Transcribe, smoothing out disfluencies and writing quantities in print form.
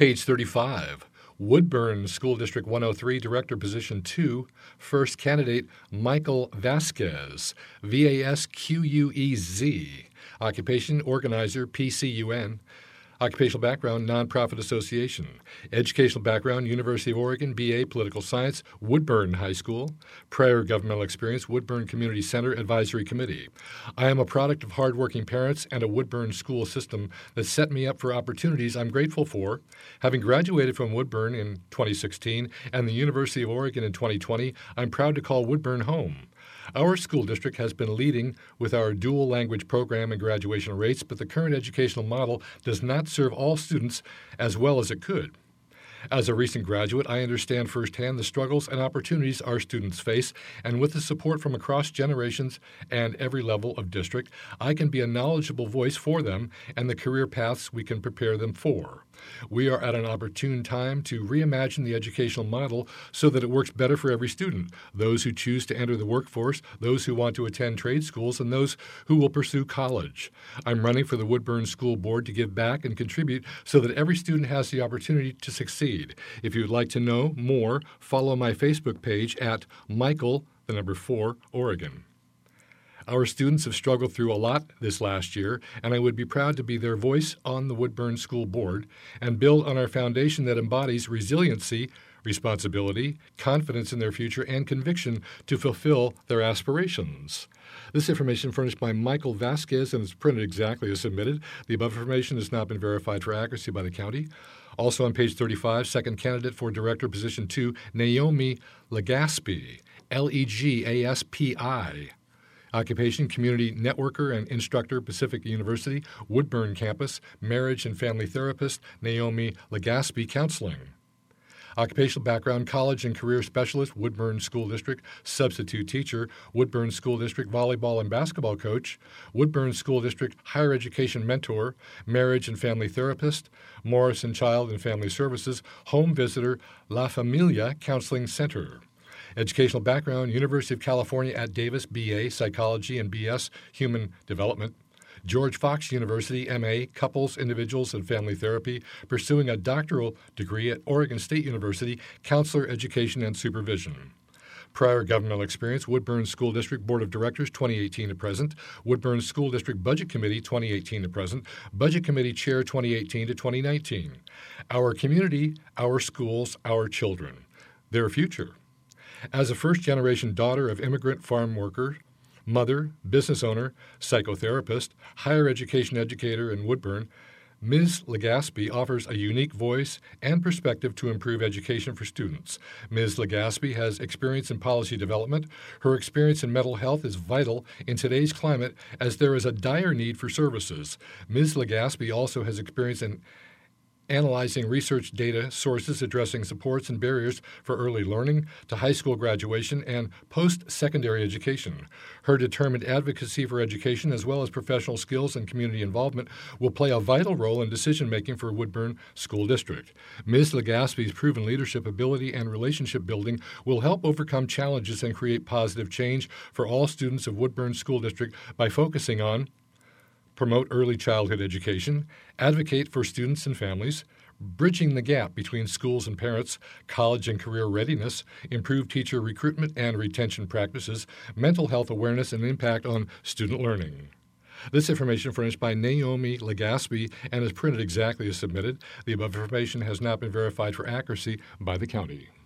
Page 35. Woodburn School District 103, Director Position 2, first candidate Michael Vasquez, V-A-S-Q-U-E-Z. Occupation, organizer, PCUN. Occupational background, nonprofit association. Educational background, University of Oregon, BA, Political Science, Woodburn High School. Prior governmental experience, Woodburn Community Center Advisory Committee. I am a product of hardworking parents and a Woodburn school system that set me up for opportunities I'm grateful for. Having graduated from Woodburn in 2016 and the University of Oregon in 2020, I'm proud to call Woodburn home. Our school district has been leading with our dual language program and graduation rates, but the current educational model does not serve all students as well as it could. As a recent graduate, I understand firsthand the struggles and opportunities our students face, and with the support from across generations and every level of district, I can be a knowledgeable voice for them and the career paths we can prepare them for. We are at an opportune time to reimagine the educational model so that it works better for every student, those who choose to enter the workforce, those who want to attend trade schools, and those who will pursue college. I'm running for the Woodburn School Board to give back and contribute so that every student has the opportunity to succeed. If you would like to know more, follow my Facebook page at Michael, 4, Oregon. Our students have struggled through a lot this last year, and I would be proud to be their voice on the Woodburn School Board and build on our foundation that embodies resiliency, responsibility, confidence in their future, and conviction to fulfill their aspirations. This information furnished by Michael Vasquez and is printed exactly as submitted. The above information has not been verified for accuracy by the county. Also on page 35, second candidate for Director Position 2, Naomi Legaspi, L-E-G-A-S-P-I. Occupation, community networker and instructor, Pacific University, Woodburn campus, marriage and family therapist, Naomi Legaspi Counseling. Occupational background, college and career specialist, Woodburn School District, substitute teacher, Woodburn School District volleyball and basketball coach, Woodburn School District higher education mentor, marriage and family therapist, Morrison Child and Family Services, home visitor, La Familia Counseling Center. Educational background, University of California at Davis, B.A., Psychology and B.S., Human Development. George Fox University, M.A., Couples, Individuals, and Family Therapy, pursuing a doctoral degree at Oregon State University, Counselor, Education, and Supervision. Prior governmental experience, Woodburn School District Board of Directors, 2018 to present, Woodburn School District Budget Committee, 2018 to present, Budget Committee Chair, 2018 to 2019. Our community, our schools, our children, their future. As a first-generation daughter of immigrant farm worker, mother, business owner, psychotherapist, higher education educator in Woodburn, Ms. Legaspi offers a unique voice and perspective to improve education for students. Ms. Legaspi has experience in policy development. Her experience in mental health is vital in today's climate as there is a dire need for services. Ms. Legaspi also has experience in analyzing research data sources addressing supports and barriers for early learning to high school graduation and post-secondary education. Her determined advocacy for education as well as professional skills and community involvement will play a vital role in decision-making for Woodburn School District. Ms. Legaspi's proven leadership ability and relationship building will help overcome challenges and create positive change for all students of Woodburn School District by focusing on promote early childhood education, advocate for students and families, bridging the gap between schools and parents, college and career readiness, improve teacher recruitment and retention practices, mental health awareness and impact on student learning. This information furnished by Naomi Legaspi and is printed exactly as submitted. The above information has not been verified for accuracy by the county.